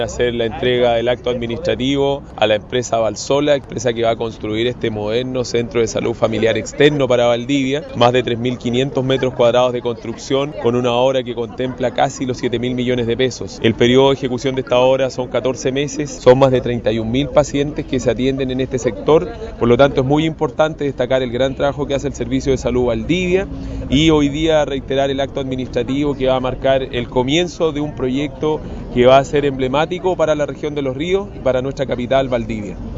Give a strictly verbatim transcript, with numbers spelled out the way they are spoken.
Hacer la entrega del acto administrativo a la empresa Valsola, empresa que va a construir este moderno centro de salud familiar externo para Valdivia, más de tres mil quinientos metros cuadrados de construcción, con una obra que contempla casi los siete mil millones de pesos. El periodo de ejecución de esta obra son catorce meses, son más de treinta y un mil pacientes que se atienden en este sector, por lo tanto es muy importante destacar el gran trabajo que hace el Servicio de Salud Valdivia y hoy día reiterar el acto administrativo que va a marcar el comienzo de un proyecto que va a ser emblemático para la región de Los Ríos y para nuestra capital, Valdivia.